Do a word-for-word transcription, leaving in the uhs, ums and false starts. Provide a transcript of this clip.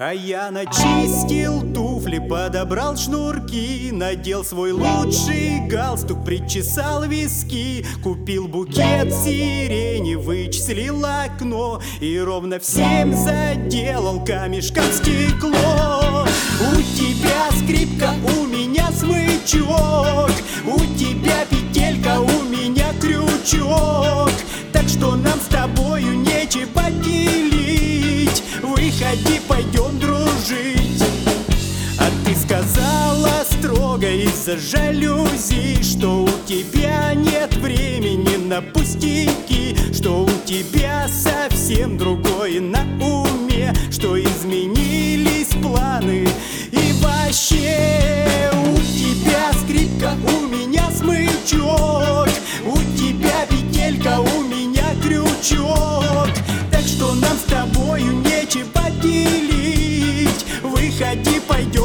А я начистил туфли, подобрал шнурки, надел свой лучший галстук, причесал виски, купил букет сирени, вычислил окно и ровно в семь заделал камешком стекло. У тебя скрипка, у меня смычок, у тебя петелька, у меня крючок, так что нам с тобою нечего делить. Выходи, пойдем дружить. А ты сказала строго из-за жалюзи, что у тебя нет времени на пустяки, что у тебя совсем другое на уме, что изменились планы. И вообще у тебя скрипка, у меня смычок, у тебя петелька, у меня крючок, так что нам с тобою нечего делить. Выходи, пойдем